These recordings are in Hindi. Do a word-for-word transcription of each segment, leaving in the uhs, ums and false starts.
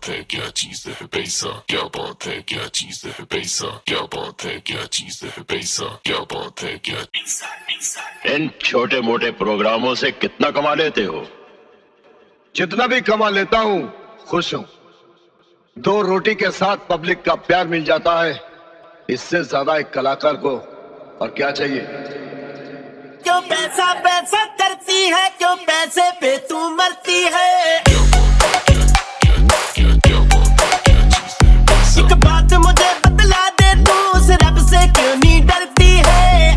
बात है क्या चीज है पैसा, क्या बात है क्या चीज है पैसा, क्या बात है क्या चीज है पैसा, क्या बात है क्या। इन छोटे मोटे प्रोग्रामों से कितना कमा लेते हो? जितना भी कमा लेता हूं खुश हूं। दो रोटी के साथ पब्लिक का प्यार मिल जाता है, इससे ज्यादा एक कलाकार को और क्या चाहिए। क्यों पैसा पैसा करती है, क्यों पैसे पे तू मरती है। एक बात मुझे बतला दे, तू उस रब से क्यों नहीं डरती है।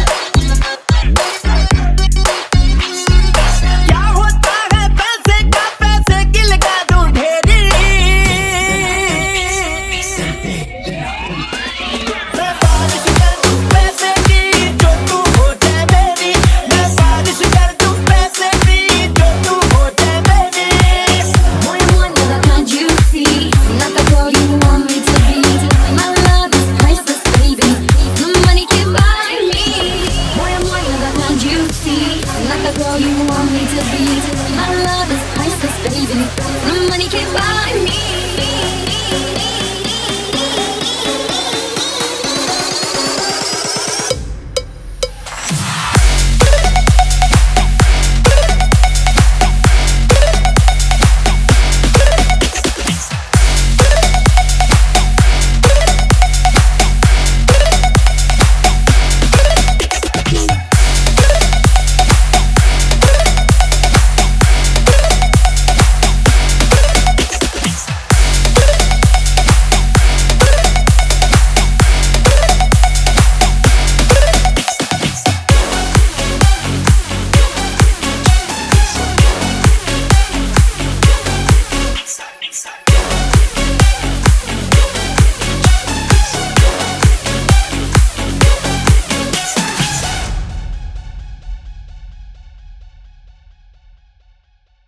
क्या होता है पैसे का, पैसे की लगा दूं ढेरी। मैं बारिश कर दूं पैसे की, जो तू हो जाए मेरी। मैं बारिश कर दूं पैसे की, जो तू हो जाए मेरी। Boy, I'm one of the kind you see, not the girl you want me to be. My love is priceless, baby. No money can buy me. Boy, I'm one of the kind you see, not the girl you want me to be. My love is priceless, baby. No money can buy me.